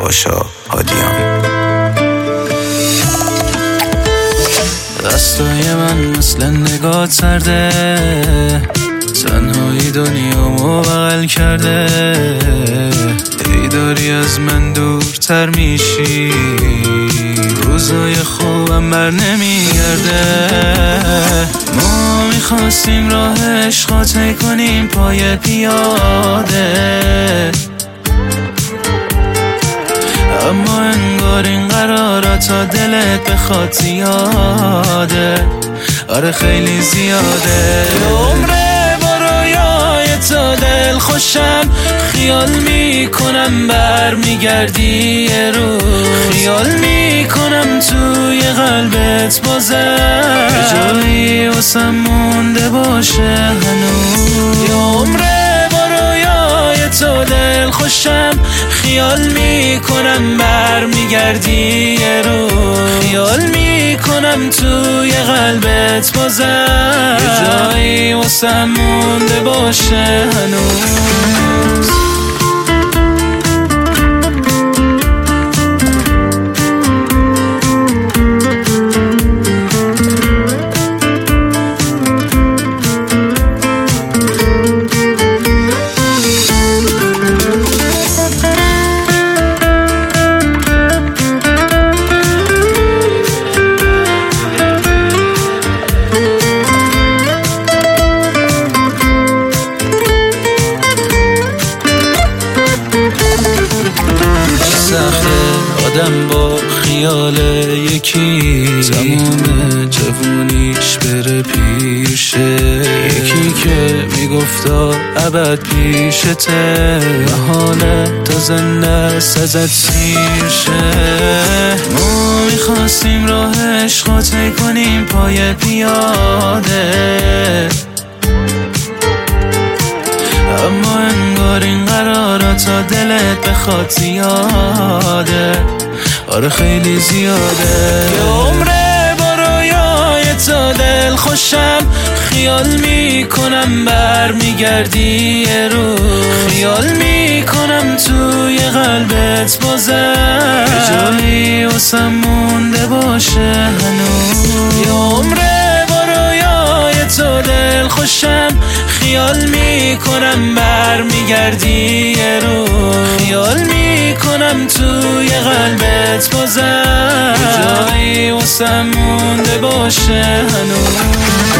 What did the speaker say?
پاشا هادیان. دستای من مثل نگاه سرده، تنهایی دنیامو بغل کرده. ای داری از من دورتر میشی، روزای خوبم بر نمیگرده. ما میخواستیم راه عشقا طی کنیم پای پیاده، اما انگار این قرارات تا دلت بخواد زیاده. آره خیلی زیاده. عمره با رویای تو دل خوشم، خیال میکنم بر میگردی یه روز. خیال میکنم توی قلبت بازم جایی واسم مونده باشه هنوز. عمره با رویای تو دل خوشم، خیال میکنم بر میگردی یه روز. خیال میکنم توی قلبت بازم جایی واسم مونده باشه هنوز. آدم با خیال یکی تمام جوونیش بره پیشه، یکی که میگفتا ابد پیشته، محاله تا زنده ازت سیر شه. ما میخواستیم راه عشقا طی کنیم پای پیاده، اما انگار این قرارات تا دلت بخواد زیاده. آره خیلی زیاده. عمره با رویای تو دل خوشم، خیال میکنم بر میگردی یه روز. خیال میکنم توی قلبت بازم جایی واسم مونده باشه هنوز. عمره با رویای تو دل خوشم، خیال میکنم بر میگردی یه روز. خیال میکنم توی قلبت بازم جایی واسم مونده باشه هنوز.